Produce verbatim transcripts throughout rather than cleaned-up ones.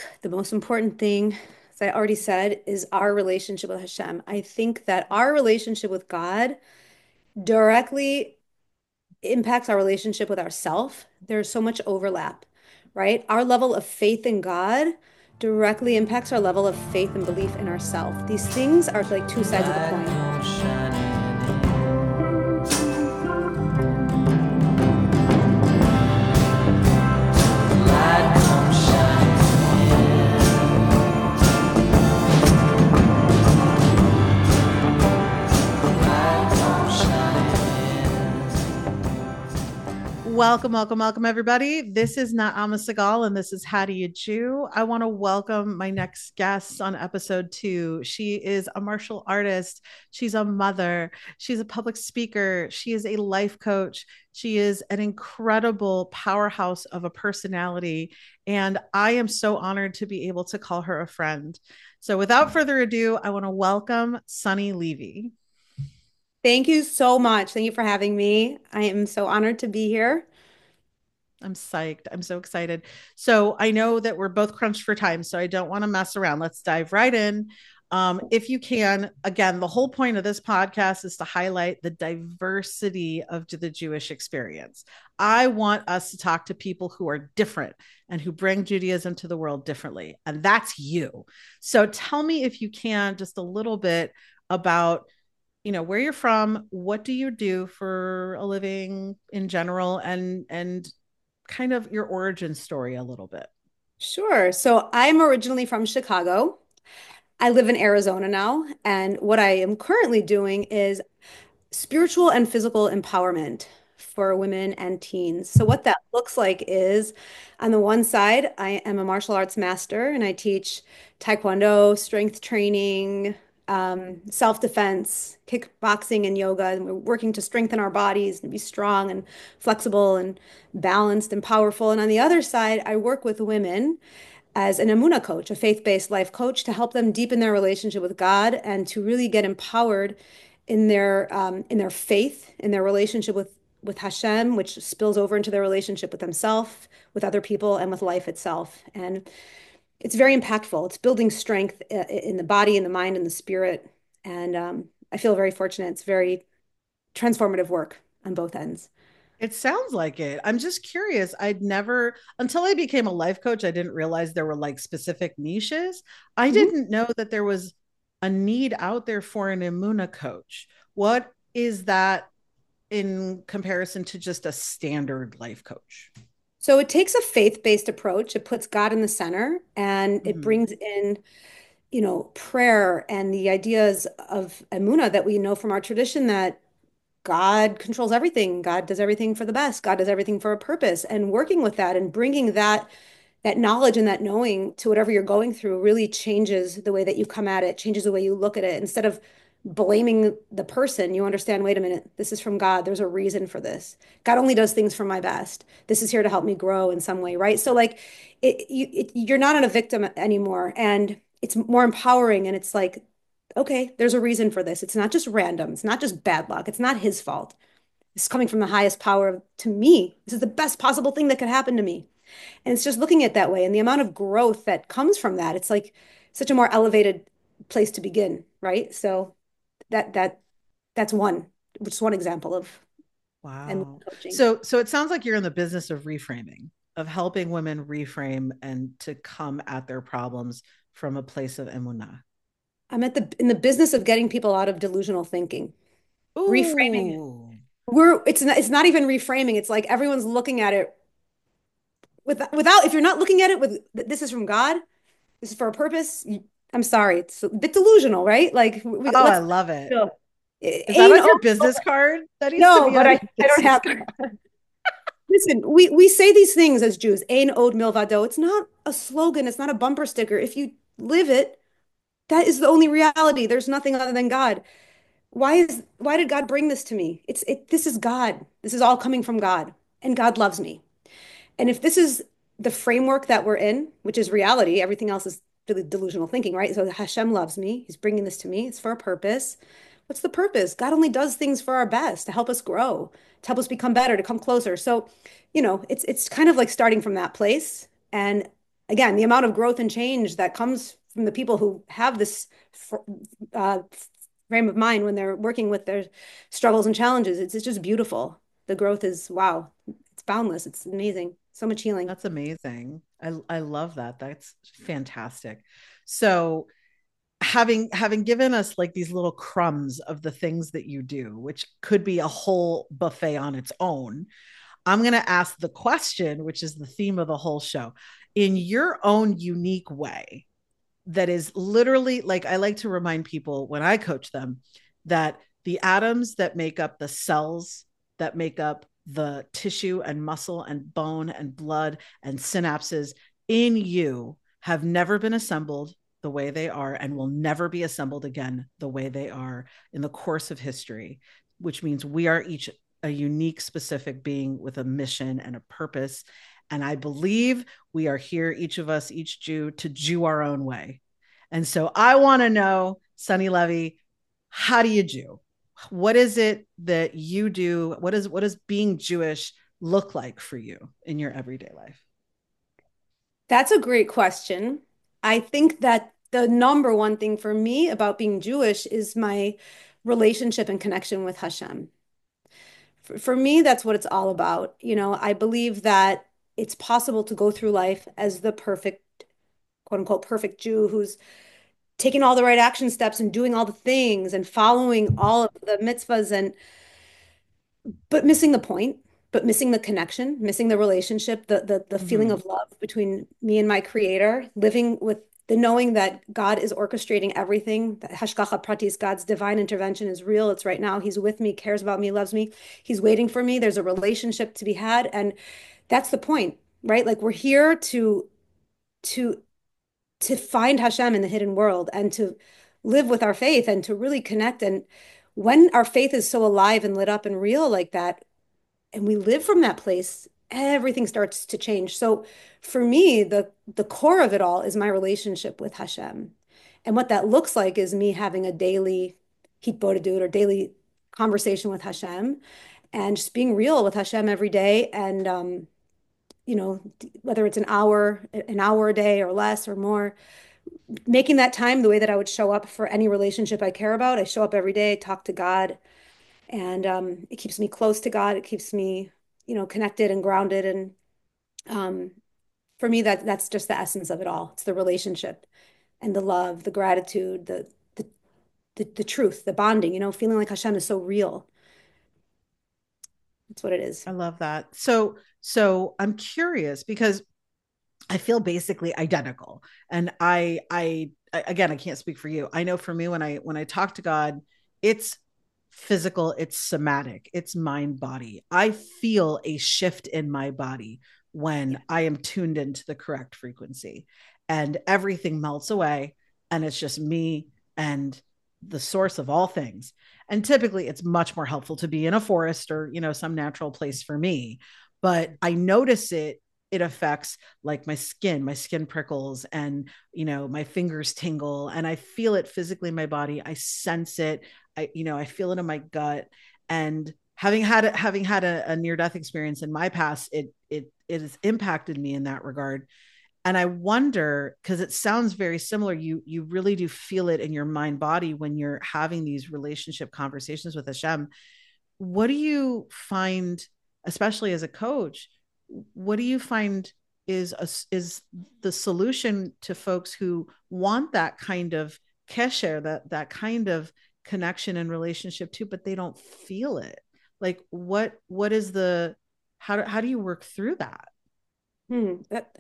think the most important thing, as I already said, is our relationship with Hashem. I think that our relationship with God directly impacts our relationship with ourself. There's so much overlap, right? Our level of faith in God directly impacts our level of faith and belief in ourself. These things are like two sides of the Light coin. come shining in. Light come shining in. Light come shining Welcome, welcome, welcome, everybody. This is Naama Segal, and this is How Do You Jew? I want to welcome my next guest on episode two. She is a martial artist. She's a mother. She's a public speaker. She is a life coach. She is an incredible powerhouse of a personality. And I am so honored to be able to call her a friend. So without further ado, I want to welcome Sunny Levy. Thank you so much. Thank you for having me. I am so honored to be here. I'm psyched. I'm so excited. So I know that we're both crunched for time, so I don't want to mess around. Let's dive right in. Um, if you can, again, the whole point of this podcast is to highlight the diversity of the Jewish experience. I want us to talk to people who are different and who bring Judaism to the world differently. And that's you. So tell me, if you can, just a little bit about you know where you're from, what do you do for a living in general, and and kind of your origin story a little bit. Sure. So I'm originally from Chicago. I live in Arizona now, and what I am currently doing is spiritual and physical empowerment for women and teens. So what that looks like is, on the one side, I am a martial arts master and I teach Taekwondo, strength training, um, self-defense, kickboxing, and yoga. And we're working to strengthen our bodies and be strong and flexible and balanced and powerful. And on the other side, I work with women as an Amuna coach, a faith-based life coach, to help them deepen their relationship with God and to really get empowered in their um, in their faith, in their relationship with with Hashem, which spills over into their relationship with themselves, with other people, and with life itself. And it's very impactful. It's building strength uh, in the body, in the mind, and the spirit. And um, I feel very fortunate. It's very transformative work on both ends. It sounds like it. I'm just curious. I'd never, until I became a life coach, I didn't realize there were like specific niches. I Mhm. didn't know that there was a need out there for an Imuna coach. What is that in comparison to just a standard life coach? So it takes a faith-based approach. It puts God in the center and it Mhm. brings in, you know, prayer and the ideas of Emunah that we know from our tradition, that God controls everything. God does everything for the best. God does everything for a purpose. And working with that and bringing that that knowledge and that knowing to whatever you're going through really changes the way that you come at it, changes the way you look at it. Instead of blaming the person, you understand, wait a minute, this is from God. There's a reason for this. God only does things for my best. This is here to help me grow in some way, right? So like it, you, it, you're not on a victim anymore, and it's more empowering. And it's like, okay, there's a reason for this. It's not just random. It's not just bad luck. It's not his fault. This is coming from the highest power to me. This is the best possible thing that could happen to me. And it's just looking at it that way, and the amount of growth that comes from that. It's like such a more elevated place to begin, right? So that that that's one, just one example of and Wow. coaching. So so it sounds like you're in the business of reframing, of helping women reframe and to come at their problems from a place of emunah. I'm at the in the business of getting people out of delusional thinking, reframing. Ooh. We're it's not it's not even reframing. It's like everyone's looking at it with without if you're not looking at it with this is from God, this is for a purpose. You, I'm sorry, it's a bit delusional, right? Like we Oh, I let's love it. no. Is that Ain't on oh your business card? That needs to no, be but on I, your I don't business have card. listen, we, we say these things as Jews, Ein od milvado. It's not a slogan, it's not a bumper sticker. If you live it, that is the only reality. There's nothing other than God. Why is why did God bring this to me? It's it this is God. This is all coming from God. And God loves me. And if this is the framework that we're in, which is reality, everything else is really delusional thinking, right? So Hashem loves me. He's bringing this to me. It's for a purpose. What's the purpose? God only does things for our best, to help us grow, to help us become better, to come closer. So, you know, it's it's kind of like starting from that place. And again, the amount of growth and change that comes from the people who have this uh, frame of mind when they're working with their struggles and challenges, it's, it's just beautiful. The growth is wow, it's boundless. It's amazing. So much healing. That's amazing. I I love that. That's fantastic. So having having given us like these little crumbs of the things that you do, which could be a whole buffet on its own, I'm going to ask the question, which is the theme of the whole show, in your own unique way. That is literally, like, I like to remind people when I coach them that the atoms that make up the cells that make up the tissue and muscle and bone and blood and synapses in you have never been assembled the way they are and will never be assembled again the way they are in the course of history, which means we are each a unique, specific being with a mission and a purpose. And I believe we are here, each of us, each Jew, to Jew our own way. And so I want to know, Sunny Levy, how do you Jew? What is it that you do? What is what does being Jewish look like for you in your everyday life? That's a great question. I think that the number one thing for me about being Jewish is my relationship and connection with Hashem. For, for me, that's what it's all about. You know, I believe that it's possible to go through life as the perfect, quote unquote, perfect Jew who's taking all the right action steps and doing all the things and following all of the mitzvahs and but missing the point, but missing the connection, missing the relationship, the the the feeling Mm-hmm. of love between me and my creator, living with the knowing that God is orchestrating everything, that Hashgacha Pratis, God's divine intervention is real. It's right now. He's with me, cares about me, loves me. He's waiting for me. There's a relationship to be had. And that's the point, right? Like we're here to to to find Hashem in the hidden world and to live with our faith and to really connect. And when our faith is so alive and lit up and real like that, and we live from that place, everything starts to change. So for me, the the core of it all is my relationship with Hashem. And what that looks like is me having a daily hitbodedut or daily conversation with Hashem and just being real with Hashem every day. And um, you know, whether it's an hour, an hour a day or less or more, making that time the way that I would show up for any relationship I care about. I show up every day, talk to God, and um, it keeps me close to God. It keeps me, you know, connected and grounded. And um, for me, that that's just the essence of it all. It's the relationship and the love, the gratitude, the the the, the truth, the bonding. You know, feeling like Hashem is so real. That's what it is. I love that. So, so I'm curious because I feel basically identical. And I, I, again, I can't speak for you. I know for me, when I, when I talk to God, it's physical, it's somatic, it's mind body. I feel a shift in my body when I am tuned into the correct frequency and everything melts away. And it's just me and the source of all things. And typically it's much more helpful to be in a forest or, you know, some natural place for me. But I notice it it affects like my skin, my skin prickles and, you know, my fingers tingle and I feel it physically in my body. I sense it. I, you know, I feel it in my gut. And having had, a, having had a, a near death experience in my past, it, it, it has impacted me in that regard. And I wonder, because it sounds very similar, you, you really do feel it in your mind body when you're having these relationship conversations with Hashem. What do you find, especially as a coach, what do you find is a, is the solution to folks who want that kind of kesher, that that kind of connection and relationship too, but they don't feel it? Like what what is the how do, how do you work through that? Hmm. That,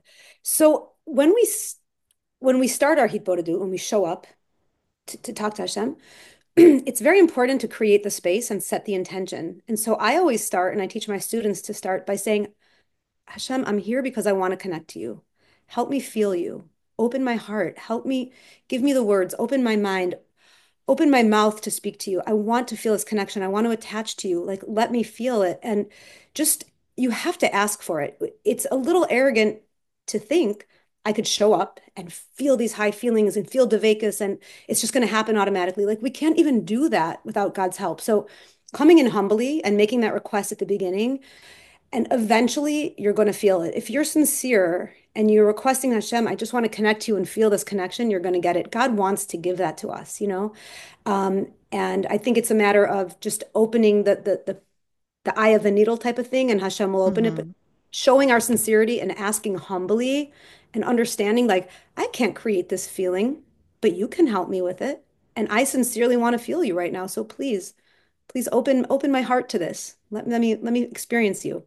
so when we when we start our hitbodedut, when we show up to, to talk to Hashem, it's very important to create the space and set the intention. And so I always start, and I teach my students to start by saying, Hashem, I'm here because I want to connect to you. Help me feel you. Open my heart. Help me, give me the words. Open my mind. Open my mouth to speak to you. I want to feel this connection. I want to attach to you. Like, let me feel it. And just, you have to ask for it. It's a little arrogant to think I could show up and feel these high feelings and feel Dveikus and it's just going to happen automatically. Like, we can't even do that without God's help. So, coming in humbly and making that request at the beginning, and eventually you're going to feel it. If you're sincere and you're requesting Hashem, I just want to connect to you and feel this connection, you're going to get it. God wants to give that to us, you know? Um, and I think it's a matter of just opening the the the the eye of the needle type of thing, and Hashem will open it, but Mhm. showing our sincerity and asking humbly and understanding, like, I can't create this feeling, but you can help me with it. And I sincerely want to feel you right now. So please, please open open my heart to this. Let, let me let me experience you.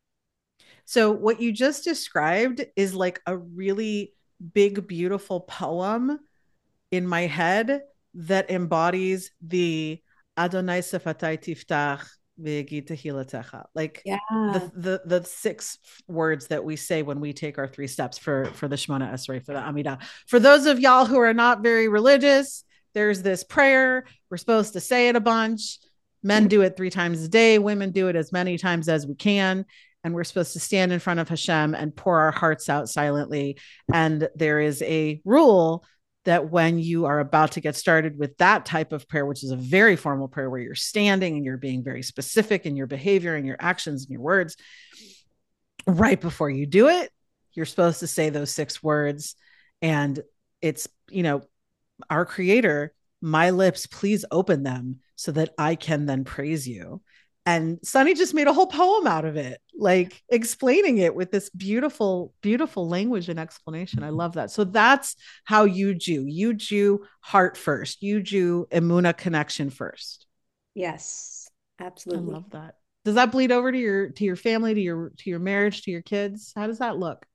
So what you just described is like a really big, beautiful poem in my head that embodies the Adonai Sefatai Tiftach Ve'yagi Tehilatecha. Like the Yeah. the the six words that we say when we take our three steps for for the Shemona Esrei, for the Amidah. For those of y'all who are not very religious, there's this prayer. We're supposed to say it a bunch. Men do it three times a day. Women do it as many times as we can. And we're supposed to stand in front of Hashem and pour our hearts out silently. And there is a rule that when you are about to get started with that type of prayer, which is a very formal prayer where you're standing and you're being very specific in your behavior and your actions and your words, right before you do it, you're supposed to say those six words. And it's, you know, our creator, my lips, please open them so that I can then praise you. And Sunny just made a whole poem out of it, like explaining it with this beautiful, beautiful language and explanation. I love that. So that's how you Jew. You Jew heart first. You Jew Emuna connection first. Yes, I absolutely. love that. Does that bleed over to your to your family, to your to your marriage, to your kids? How does that look?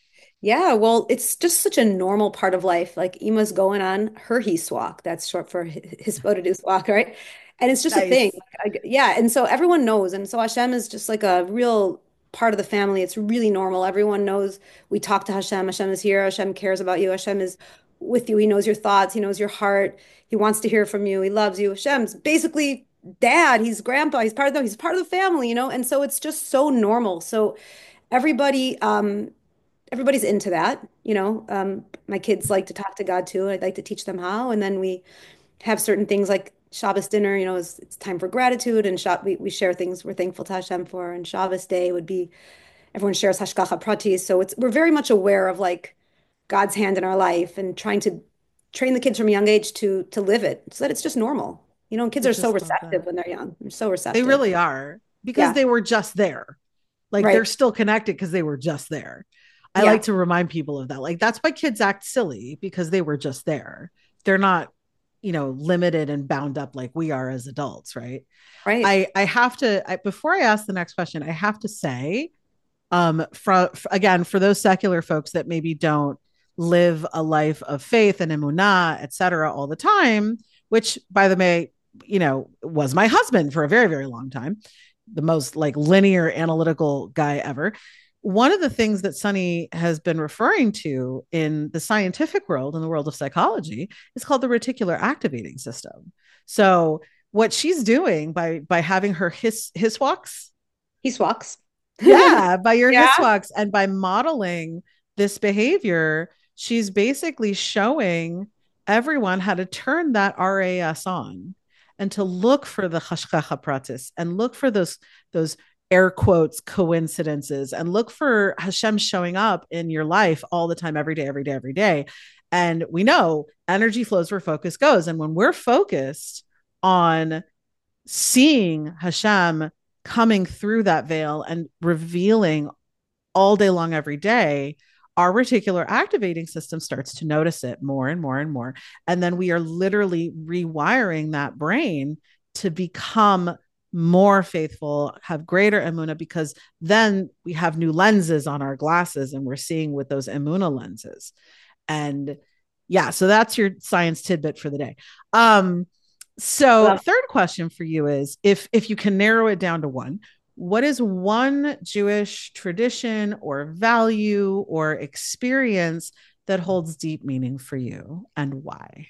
Yeah, well, it's just such a normal part of life. Like Ima's going on her His walk. That's short for his Hisbodedus walk, right? And it's just a thing. Nice. Like, I- yeah, and so everyone knows. And so Hashem is just like a real part of the family. It's really normal. Everyone knows we talk to Hashem. Hashem is here. Hashem cares about you. Hashem is with you. He knows your thoughts. He knows your heart. He wants to hear from you. He loves you. Hashem's basically dad. He's grandpa. He's part of the, he's part of the family, you know? And so it's just so normal. So everybody, um, everybody's into that, you know. Um, my kids like to talk to God too. I'd like to teach them how, and then we have certain things like Shabbos dinner. You know, it's, it's time for gratitude, and Shab we we share things we're thankful to Hashem for. And Shabbos day would be everyone shares hashgacha pratis. So it's we're very much aware of like God's hand in our life and trying to train the kids from a young age to to live it so that it's just normal. You know, and kids I are so just love receptive that. when they're young. They're so They receptive. really are because Yeah, they were just there. Like they're right. still connected because they were just there. I like Yeah, to remind people of that. Like that's why kids act silly because they were just there. They're not, you know, limited and bound up like we are as adults, right? right. I I have to I, before I ask the next question, I have to say, um, for, again, for those secular folks that maybe don't live a life of faith and emunah, et cetera, all the time, which by the way, you know, was my husband for a very, very long time, the most like linear analytical guy ever. One of the things that Sunny has been referring to in the scientific world, in the world of psychology, is called the reticular activating system. So what she's doing by by having her his his walks, He walks. yeah, by your Yeah. his walks and by modeling this behavior, she's basically showing everyone how to turn that R A S on and to look for the hashgacha pratis and look for those those air quotes coincidences and look for Hashem showing up in your life all the time, every day, every day, every day. And we know energy flows where focus goes. And when we're focused on seeing Hashem coming through that veil and revealing all day long, every day, our reticular activating system starts to notice it more and more and more. And then we are literally rewiring that brain to become more faithful, have greater emuna, because then we have new lenses on our glasses and we're seeing with those emuna lenses. And yeah, so that's your science tidbit for the day. Um, so Well, third question for you is if if you can narrow it down to one, what is one Jewish tradition or value or experience that holds deep meaning for you and why?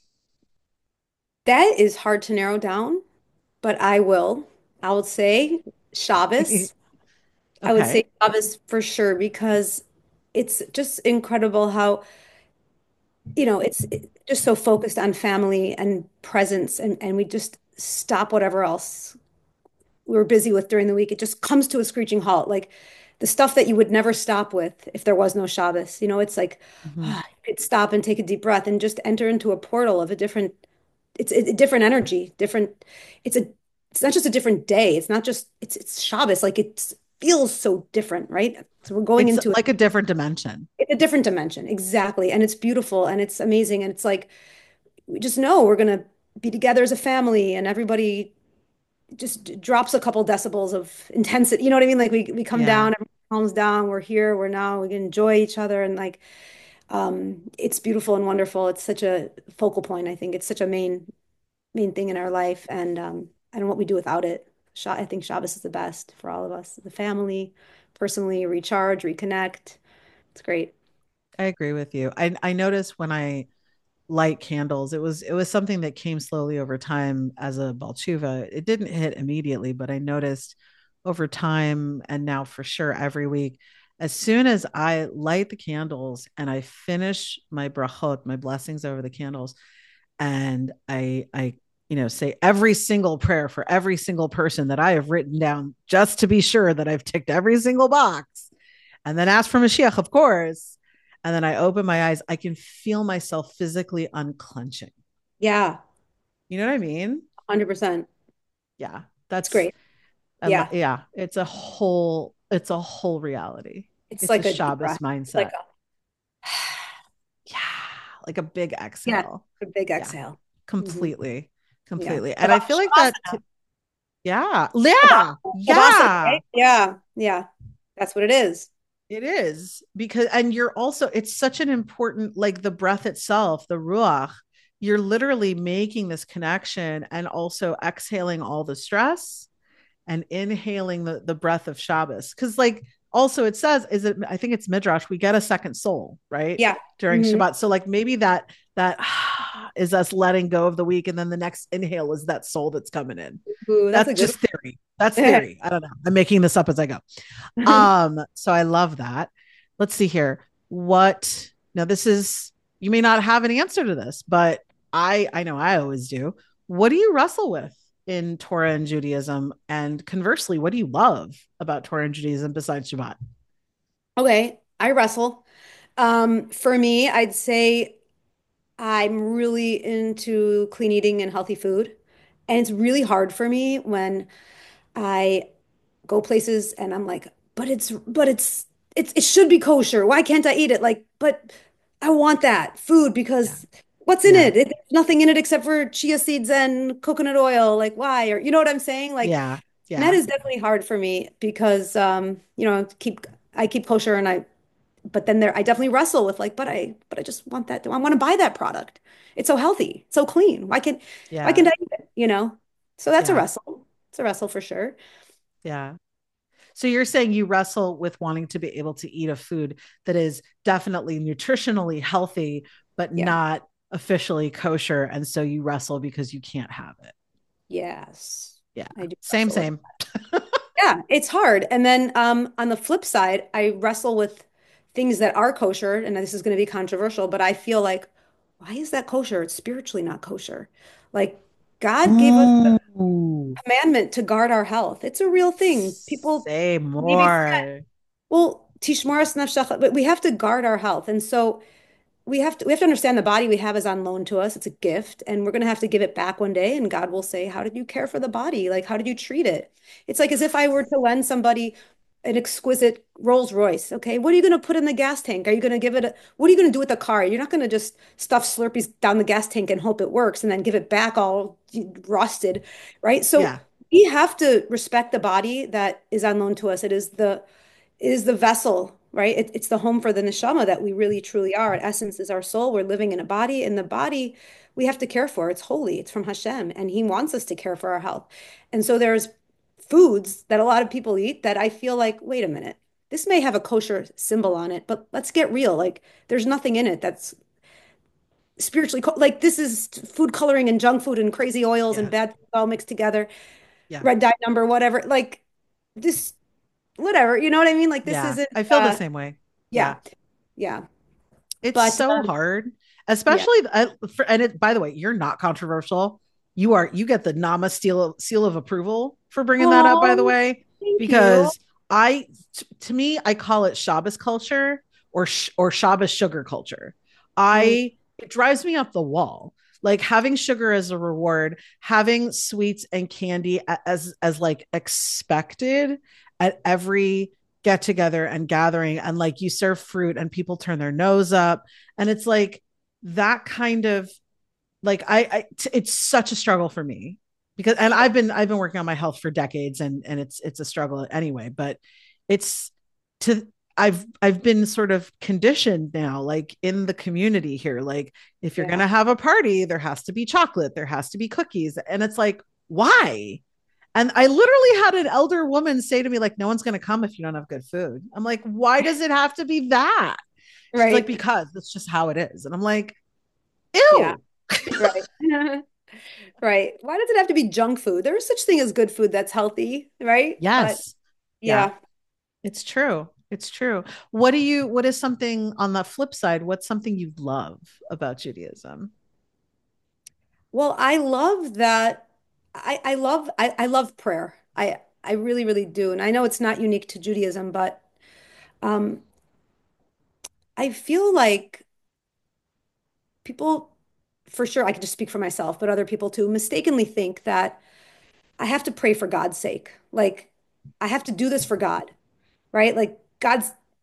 that is hard to narrow down, but I will. I would say Shabbos. I would say Okay. Shabbos for sure because it's just incredible how, you know, it's it- just so focused on family and presence, and, and we just stop whatever else we were busy with during the week. It just comes to a screeching halt. Like the stuff that you would never stop with if there was no Shabbos. You know, it's like Mhm. ah, you could stop and take a deep breath and just enter into a portal of a different, it's a, a different energy, different. It's a, it's not just a different day. It's not just it's it's Shabbos. Like it feels so different, right? So we're going It's into like a different dimension. a, a different dimension, exactly, and it's beautiful and it's amazing, and it's like we just know we're gonna be together as a family, and everybody just drops a couple decibels of intensity. You know what I mean? Like we we come Yeah, down, everyone calms down. We're here. We're now. We can enjoy each other, and like um, it's beautiful and wonderful. It's such a focal point. I think it's such a main main thing in our life, and um, I don't know what we do without it. Sha I think Shabbos is the best for all of us, the family, personally, recharge, reconnect. It's great. I agree with you. I I noticed when I light candles, it was it was something that came slowly over time as a Balchuva. It didn't hit immediately, but I noticed over time and now for sure every week, as soon as I light the candles and I finish my brachot, my blessings over the candles, and I I you know say every single prayer for every single person that I have written down just to be sure that I've ticked every single box, and then ask for Mashiach, of course. And then I open my eyes, I can feel myself physically unclenching. Yeah, You know what I mean? one hundred percent. Yeah. It's That's great. and Yeah, yeah, it's a whole it's a whole reality. it's It's a like a deep Shabbos breath. It's like mindset. a Yeah. Like a big yeah, exhale. a big Yeah. exhale. Hmm. Completely. Yeah. Completely. And I Shavasana. feel like that t- yeah. Yeah. Shavasana, Yeah. right? Yeah, yeah. That's what it is. It is because, and you're also, it's such an important, like the breath itself, the ruach, you're literally making this connection and also exhaling all the stress and inhaling the, the breath of Shabbos. Cause like also it says, is it, I think it's Midrash, we get a second soul, right? Yeah. During Hmm. Shabbat. So like maybe that, that is us letting go of the week. And then the next inhale is that soul that's coming in. Ooh, that's a That's good just theory. That's one. theory. I don't know. I'm making this up as I go. Um, so I love that. Let's see here. What now this is you may not have an answer to this, but I I know I always do. What do you wrestle with in Torah and Judaism? And conversely, what do you love about Torah and Judaism besides Shabbat? Okay, I wrestle. Um, for me, I'd say I'm really into clean eating and healthy food. And it's really hard for me when I go places and I'm like, but it's but it's it's it should be kosher. Why can't I eat it? Like, but I want that food Yeah. because what's in Yeah. it? It- There's nothing in it except for chia seeds and coconut oil. Like, why? Or you know what I'm saying? Like, Yeah. and that Yeah. is definitely hard for me because um, you know, keep I keep kosher and I but then there I definitely wrestle with like, but I but I just want that. I want to buy that product. It's so healthy, it's so clean. Why can't why Yeah. can't I eat it? You know? So that's a Yeah. wrestle. It's a wrestle for sure. Yeah. So you're saying you wrestle with wanting to be able to eat a food that is definitely nutritionally healthy, but Yeah. not officially kosher. And so you wrestle because you can't have it. Yes. Yeah. I do Same, wrestle with. same. Yeah, it's hard. And then um, on the flip side, I wrestle with things that are kosher, and this is going to be controversial, but I feel like, why is that kosher? It's spiritually not kosher. Like God gave us the Ooh, commandment to guard our health. It's a real thing. People say maybe forget. more. Well, tishmoras nafshecha, but we have to guard our health. And so we have to we have to understand the body we have is on loan to us. It's a gift, and we're going to have to give it back one day. And God will say, "How did you care for the body? Like, how did you treat it?" It's like as if I were to lend somebody an exquisite Rolls Royce. Okay, what are you going to put in the gas tank? Are you going to give it a, what are you going to do with the car? You're not going to just stuff Slurpees down the gas tank and hope it works and then give it back all rusted, right? So Yeah. we have to respect the body that is on loan to us. It is the is the vessel, right? It, it's the home for the neshama that we really truly are. In essence, is our soul. We're living in a body, and the body we have to care for. It's holy. It's from Hashem, and He wants us to care for our health. And so there's foods that a lot of people eat that I feel like, wait a minute, this may have a kosher symbol on it, but let's get real. Like, there's nothing in it that's spiritually co like this is food coloring and junk food and crazy oils and Yeah. bad things all mixed together, Yeah. red dye number, whatever. Like this, whatever. You know what I mean? Like this Yeah. isn't. I feel the uh same way. Yeah, Yeah. yeah. It's But so um, hard, yeah. especially uh, for, and it, by the way, you're not controversial. You are, you get the Nama seal, seal of approval for bringing that up, by the Oh, way, thank because you. I t- to me, I call it Shabbos culture or sh- or Shabbos sugar culture. Mm, I It drives me up the wall. Like having sugar as a reward, having sweets and candy as as like expected at every get together and gathering, and like you serve fruit and people turn their nose up, and it's like that kind of like I, I t- it's such a struggle for me because and yeah. I've been I've been working on my health for decades, and and it's it's a struggle anyway, but it's to I've I've been sort of conditioned now, like in the community here, like if you're Yeah. gonna have a party, there has to be chocolate, there has to be cookies, and it's like why? And I literally had an elder woman say to me, like, no one's gonna come if you don't have good food. I'm like, why does it have to be that? She's like, Right. because that's just how it is, and I'm like, Yeah. ew. Right. Right. Why does it have to be junk food? There is such thing as good food that's healthy, right? But Yes. Yeah, yeah. it's true. It's true. What do you, what is something on the flip side? What's something you love about Judaism? Well, I love that. I, I love I, I love prayer. I I really, really do. And I know it's not unique to Judaism, but um, I feel like people, for sure, I can just speak for myself, but other people too, mistakenly think that I have to pray for God's sake. Like I have to do this for God, right? Like God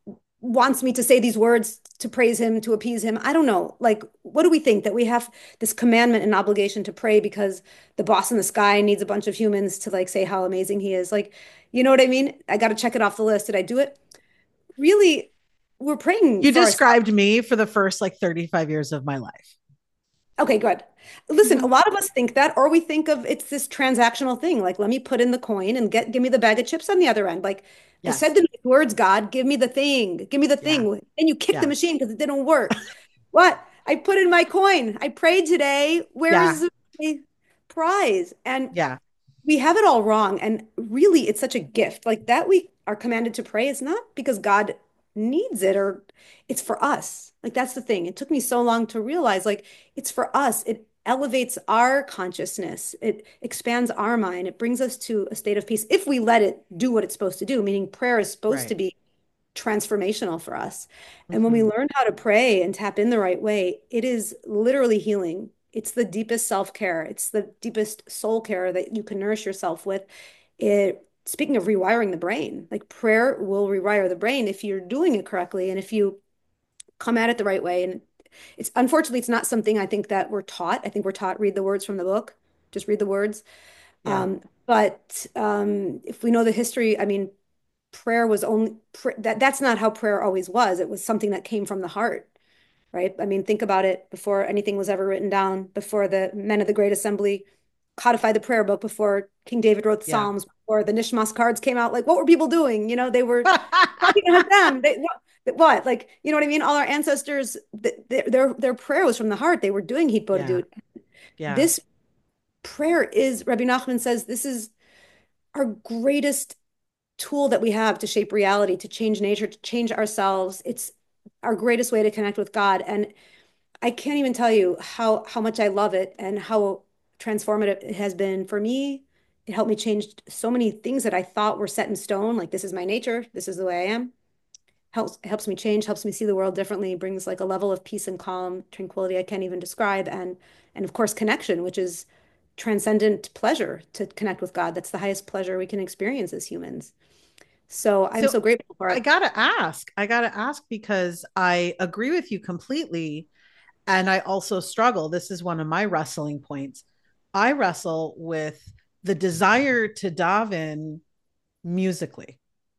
wants me to say these words to praise him, to appease him. I don't know. Like, what do we think that we have this commandment and obligation to pray because the boss in the sky needs a bunch of humans to like say how amazing he is? Like, you know what I mean? I got to check it off the list. Did I do it? Really, we're praying You for ourselves. described me for the first like thirty-five years of my life. Okay, good. Listen, a Mhm. lot of us think that, or we think of it's this transactional thing. Like, let me put in the coin and get give me the bag of chips on the other end. Like, I said Yes. the words, God, give me the thing, give me the Yeah. thing. Then you kick the Yeah. machine because it didn't work. What? I put in my coin. I prayed today. Yeah. Where's the prize? And Yeah. we have it all wrong. And really, it's such a gift. Like that we are commanded to pray. It's not because God needs it or it's for us. Like that's the thing. It took me so long to realize like it's for us. It elevates our consciousness. It expands our mind. It brings us to a state of peace if we let it do what it's supposed to do, meaning prayer is supposed to Right. be transformational for us. And when we Hmm. learn how to pray and tap in the right way, it is literally healing. It's the deepest self-care. It's the deepest soul care that you can nourish yourself with. It, speaking of rewiring the brain, like prayer will rewire the brain if you're doing it correctly and if you come at it the right way. And it's unfortunately it's not something I think that we're taught. I think we're taught read the words from the book, just read the words. Yeah. Um, but um, if we know the history, I mean, prayer was only pr that that's not how prayer always was. It was something that came from the heart, right? I mean, think about it before anything was ever written down, before the men of the Great Assembly codified the prayer book, before King David wrote the Yeah. Psalms, before the Nishmas cards came out. Like, what were people doing? You know, they were talking to Hashem. They, what, what? Like, you know what I mean? All our ancestors, th th their their prayer was from the heart. They were doing Yeah. Hitbodedut. Yeah. This prayer is, Rabbi Nachman says, this is our greatest tool that we have to shape reality, to change nature, to change ourselves. It's our greatest way to connect with God. And I can't even tell you how how much I love it and how transformative it has been for me. It helped me change so many things that I thought were set in stone, like this is my nature, this is the way I am. Helps helps me change, helps me see the world differently, brings like a level of peace and calm, tranquility I can't even describe, and and of course connection, which is transcendent pleasure to connect with God. That's the highest pleasure we can experience as humans. So I'm So so grateful for I it. gotta ask, I gotta ask because I agree with you completely. And I also struggle. This is one of my wrestling points. I wrestle with the desire to daven musically.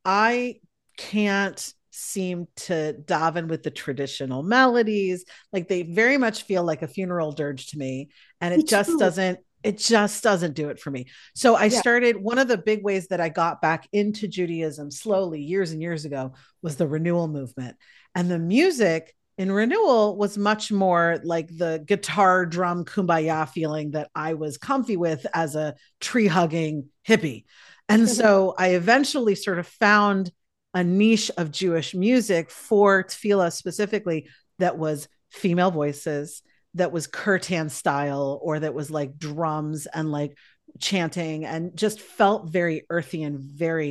I can't seem to daven with the traditional melodies. Like they very much feel like a funeral dirge to me. And Me it just too. doesn't, it just doesn't do it for me. So I Yeah. started one of the big ways that I got back into Judaism slowly years and years ago was the renewal movement. And the music in renewal was much more like the guitar drum kumbaya feeling that I was comfy with as a tree hugging hippie. And so I eventually sort of found a niche of Jewish music for tefillah specifically that was female voices, that was kirtan style, or that was like drums and like chanting and just felt very earthy and very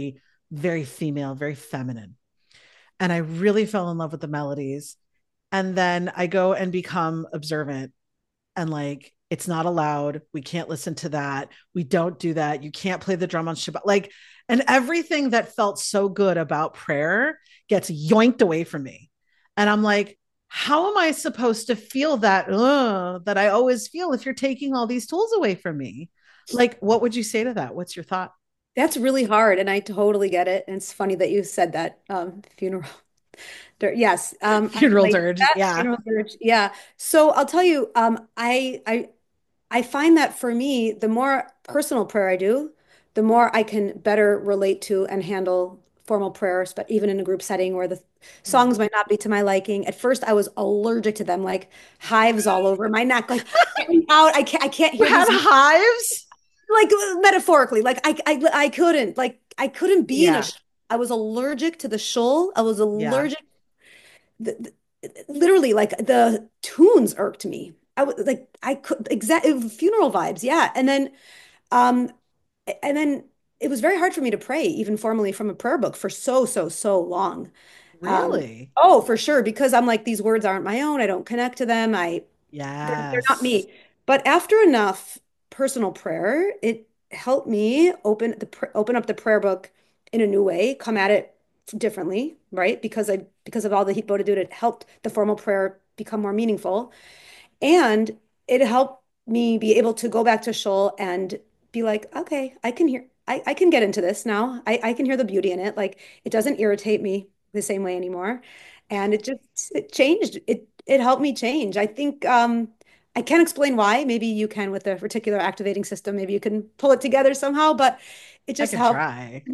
very female, very feminine. And I really fell in love with the melodies. And then I go and become observant and like, it's not allowed. We can't listen to that. We don't do that. You can't play the drum on Shabbat. Like, and everything that felt so good about prayer gets yoinked away from me. And I'm like, how am I supposed to feel that uh, that I always feel if you're taking all these tools away from me? Like, what would you say to that? What's your thought? That's really hard, and I totally get it. And it's funny that you said that um, funeral. dir- Yes, um, I Funeral relate to dirge. that Yeah. funeral dirge. Yeah. So I'll tell you, um, I I I find that for me, the more personal prayer I do, the more I can better relate to and handle formal prayers, but even in a group setting where the songs might not be to my liking. At first, I was allergic to them, like hives all over my neck. Like, get me out! I can't, I can't You hear had these, hives? like metaphorically. Like I, I, I couldn't, like I couldn't be in a. Yeah. sh- I was allergic to the shul. I was Yeah. allergic the, the, literally like the tunes irked me. I was like I could exact funeral vibes, yeah. And then um and then it was very hard for me to pray even formally from a prayer book for so so so long. Um Really? oh, for sure because I'm like these words aren't my own. I don't connect to them. I they're, they're not Yes. me. But after enough personal prayer, it helped me open the pr- open up the prayer book in a new way, come at it differently, right? Because I because of all the Hitbodedut, it helped the formal prayer become more meaningful, and it helped me be able to go back to Shul and be like, okay, I can hear, I, I can get into this now. I, I can hear the beauty in it. Like it doesn't irritate me the same way anymore. And it just it changed. It it helped me change. I think um I can't explain why. Maybe you can with the reticular activating system. Maybe you can pull it together somehow, but it I just could helped. try.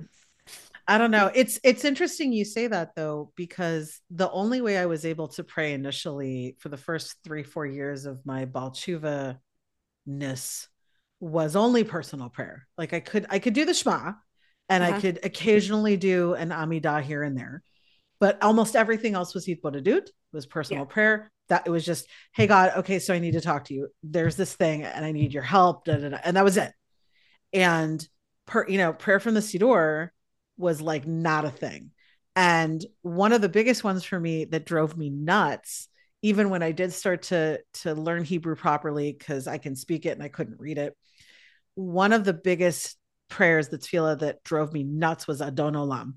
I don't know. It's it's interesting you say that though, because the only way I was able to pray initially for the first three, four years of my Baal Tshuva ness was only personal prayer. Like I could I could do the Shema and I Uh-huh. could occasionally do an Amidah here and there, but almost everything else was Hitbodedut, was Yeah. personal prayer. That it was just, hey God, okay, so I need to talk to you. There's this thing and I need your help. Da, da, da. And that was it. And per, you know, prayer from the Siddur was like not a thing. And one of the biggest ones for me that drove me nuts, even when I did start to to learn Hebrew properly, because I can speak it and I couldn't read it. One of the biggest prayers that tefillah that drove me nuts was Adon Olam,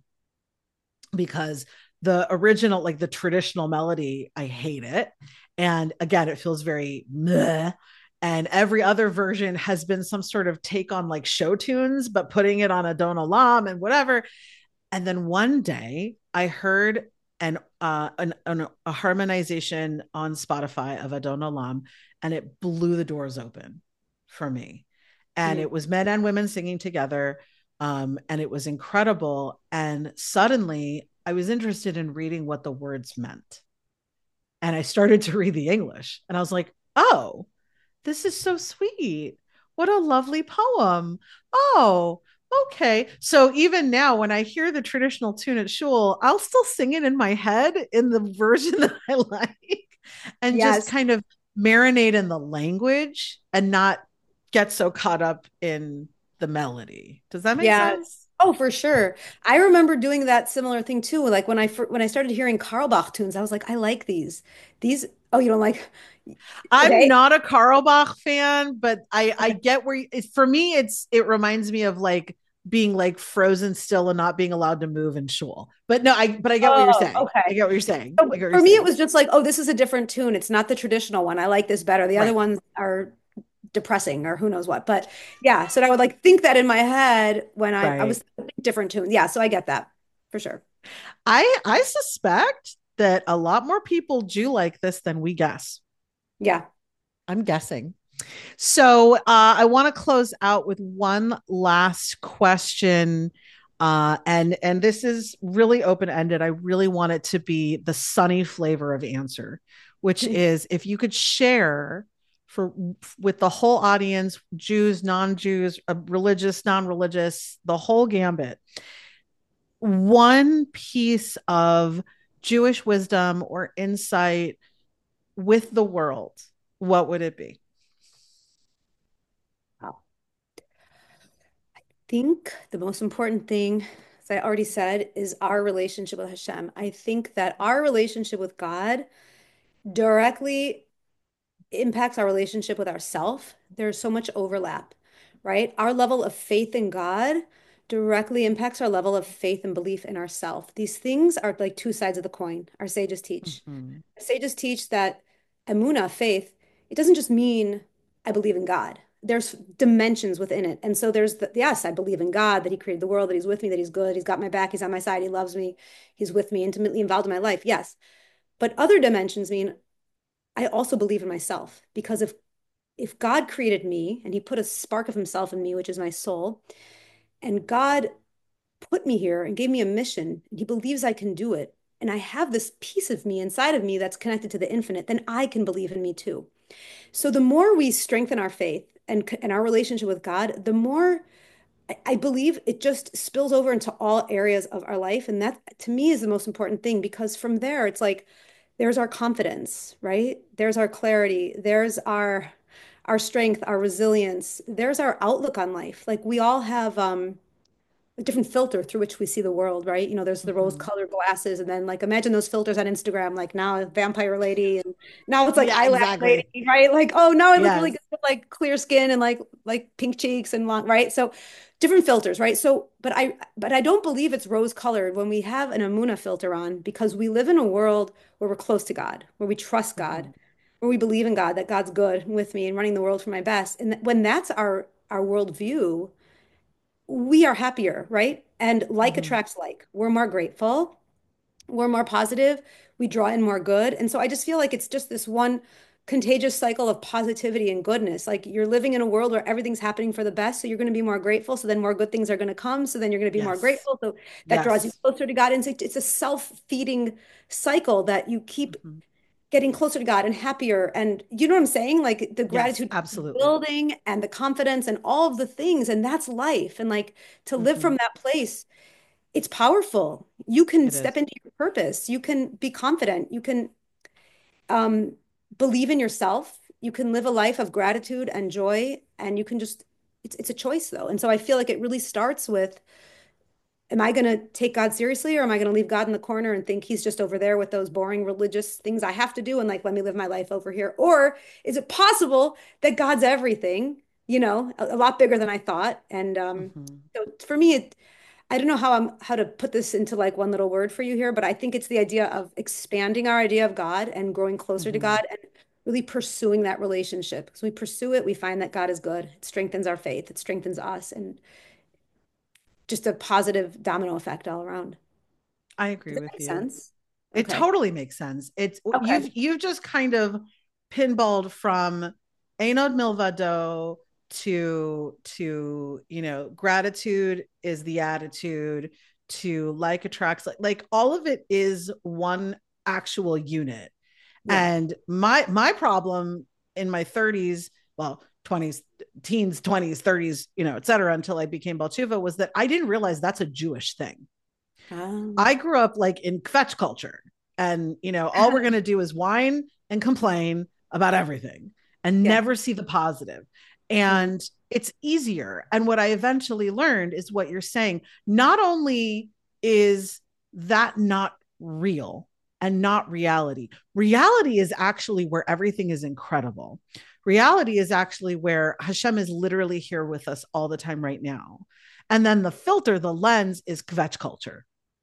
because the original, like the traditional melody, I hate it. And again, it feels very meh. And every other version has been some sort of take on like show tunes, but putting it on Adon Olam and whatever. And then one day I heard an, uh, an, an a harmonization on Spotify of Adon Olam, and it blew the doors open for me. And Mm. it was men and women singing together, um, and it was incredible. And suddenly, I was interested in reading what the words meant, and I started to read the English, and I was like, "Oh, this is so sweet! What a lovely poem! Oh, okay." So even now, when I hear the traditional tune at shul, I'll still sing it in my head in the version that I like, and just Yes. kind of marinate in the language and not get so caught up in the melody. Does that make Yeah. sense? Oh, for sure. I remember doing that similar thing too. Like when I fir- when I started hearing Carlbach tunes, I was like, I like these. These. Oh, you don't like? I'm Okay. not a Karl Bach fan, but I I get where you, it's for me. It's it reminds me of like being like frozen still and not being allowed to move in shul. But no, I but I get what you're Oh, saying. I okay. get what you're saying. So I get what you're for me, it saying. was just like, oh, this is a different tune. It's not the traditional one. I like this better. The other Right. ones are depressing or who knows what. But yeah, so I would like think that in my head when I I Right. was different tune. Yeah, so I get that for sure. I I suspect that a lot more people do like this than we guess. Yeah. I'm guessing. So uh, I want to close out with one last question. Uh, and and this is really open ended. I really want it to be the sunny flavor of answer, which is if you could share for with the whole audience, Jews, non-Jews, uh, religious, non-religious, the whole gambit, one piece of Jewish wisdom or insight with the world, what would it be? Wow. Think the most important thing. as I already said, is our relationship with Hashem. I think that our relationship with God directly impacts our relationship with ourself. There's so much overlap, right? Our level of faith in God directly impacts our level of faith and belief in ourself. These things are like two sides of the coin, our sages teach. Mhm. Sages teach that emuna, faith, it doesn't just mean I believe in God. There's dimensions within it. And so there's the, yes, I believe in God, that he created the world, that he's with me, that he's good, he's got my back, he's on my side, he loves me, he's with me, intimately involved in my life. Yes. But other dimensions mean I also believe in myself, because if if God created me and he put a spark of himself in me, which is my soul, and God put me here and gave me a mission, and he believes I can do it, and I have this piece of me inside of me that's connected to the infinite, then I can believe in me too. So the more we strengthen our faith and, and our relationship with God, the more I, I believe it just spills over into all areas of our life. And that to me is the most important thing, because from there, it's like there's our confidence, right? There's our clarity, there's our our strength, our resilience, there's our outlook on life. Like we all have um a different filter through which we see the world, right? You know, there's the Mhm. rose-colored glasses, and then like imagine those filters on Instagram, like now vampire lady, and now it's like Yeah, eyelash lady, exactly. right? Like, oh, now I look really Yes. good with like clear skin and like like pink cheeks and long, right? So different filters, right? So, but I but I don't believe it's rose-colored when we have an Amuna filter on, because we live in a world where we're close to God, where we trust God, Mhm. where we believe in God, that God's good with me and running the world for my best. And when that's our our worldview, we are happier, right? And like Mhm. attracts like. We're more grateful, we're more positive, we draw in more good. And so I just feel like it's just this one contagious cycle of positivity and goodness. Like you're living in a world where everything's happening for the best. So you're going to be more grateful. So then more good things are going to come. So then you're going to be more Yes. grateful. So that draws you Yes. closer to God. And so it's a self-feeding cycle that you keep Mhm. getting closer to God and happier. And you know what I'm saying? Like the Yes, gratitude absolutely. building and the confidence and all of the things. And that's life. And like to live from Mhm. that place, it's powerful. You can It step is. into your purpose. You can be confident. You can um, believe in yourself. You can live a life of gratitude and joy. And you can just, it's, it's a choice though. And so I feel like it really starts with, am I going to take God seriously, or am I going to leave God in the corner and think he's just over there with those boring religious things I have to do and like let me live my life over here? Or is it possible that God's everything, you know, a, a lot bigger than I thought? And um, Mhm. so for me, it, I don't know how I'm how to put this into like one little word for you here, but I think it's the idea of expanding our idea of God and growing closer to Mhm. God and really pursuing that relationship. Because we pursue it, we find that God is good. It strengthens our faith, it strengthens us, and just a positive domino effect all around. I Does agree that with make you. sense? It Okay. totally makes sense. It's you've Okay. you've just kind of pinballed from Einod Milvado to to you know gratitude is the attitude to like attracts like like all of it is one actual unit. Yeah. And my my problem in my thirties, well, twenties, teens, twenties, thirties, you know, et cetera, until I became Balchuva was that I didn't realize that's a Jewish thing. I Um, grew up like in kvetch culture. And, you know, all we're going to do is whine and complain about everything and yeah. never see the positive. Mm, And it's easier. And what I eventually learned is what you're saying. Not only is that not real and not reality, reality is actually where everything is incredible. Reality is actually where Hashem is literally here with us all the time right now. And then the filter, the lens is kvetch culture.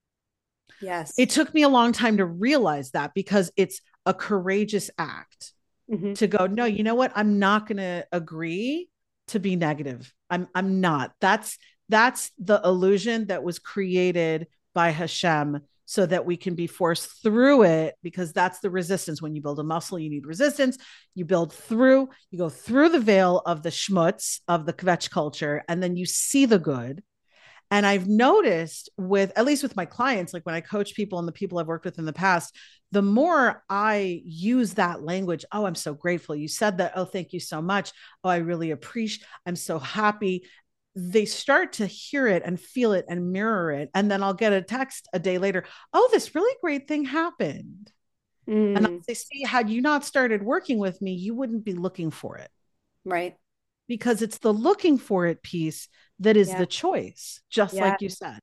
yes. It took me a long time to realize that because it's a courageous act Hmm. to go, no, you know what? I'm not going to agree to be negative. I'm I'm not. That's that's the illusion that was created by Hashem so that we can be forced through it, because that's the resistance. When you build a muscle, you need resistance. You build through, you go through the veil of the schmutz of the kvetch culture, and then you see the good. And I've noticed with, at least with my clients, like when I coach people and the people I've worked with in the past, the more I use that language, oh, I'm so grateful you said that. Oh, thank you so much. Oh, I really appreciate, I'm so happy. They start to hear it and feel it and mirror it. And then I'll get a text a day later. Oh, this really great thing happened. And I'll Mm, say, see, had you not started working with me, you wouldn't be looking for it, right. because it's the looking for it piece that is Yeah. the choice, just Yeah. like you said.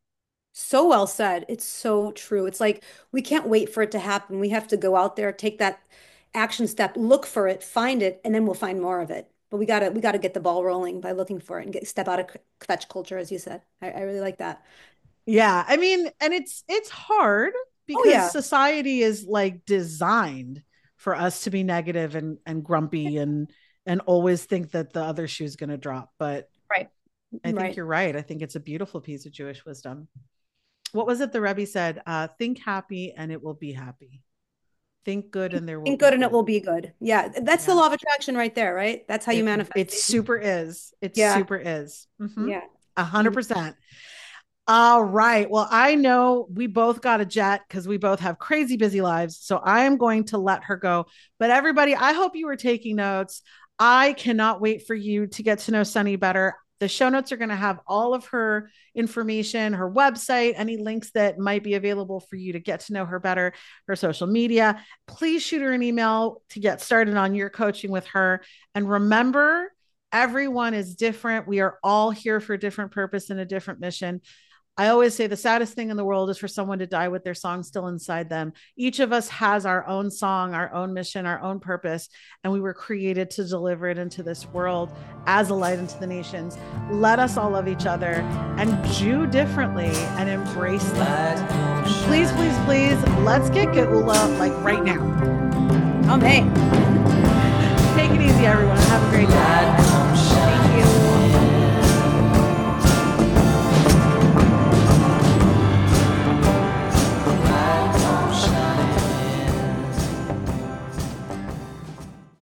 So well said. It's so true. It's like we can't wait for it to happen. We have to go out there, take that action step, look for it, find it, and then we'll find more of it. But we gotta we gotta get the ball rolling by looking for it and get step out of fetch culture, as you said. I, I really like that. Yeah, I mean, and it's it's hard Oh because yeah, society is like designed for us to be negative and and grumpy and and always think that the other shoe is going to drop. But right, I think right. you're right. I think it's a beautiful piece of Jewish wisdom. What was it the Rebbe said? Uh, think happy and it will be happy. Think good and there will Think be good and it good. will be good. Yeah, that's the Yeah. law of attraction right there, right? That's how you It it manifest. super is. It Yeah, super is. Mm-hmm. yeah. A hundred percent. All right. Well, I know we both got a jet because we both have crazy busy lives. So I am going to let her go. But everybody, I hope you were taking notes. I cannot wait for you to get to know Sunny better. The show notes are going to have all of her information, her website, any links that might be available for you to get to know her better, her social media. Please shoot her an email to get started on your coaching with her. And remember, everyone is different. We are all here for a different purpose and a different mission. I always say the saddest thing in the world is for someone to die with their song still inside them. Each of us has our own song, our own mission, our own purpose, and we were created to deliver it into this world as a light into the nations. Let us all love each other and Jew differently and embrace that. And please, please, please, let's get Geula like right now. Oh, man. Take it easy, everyone. Have a great day.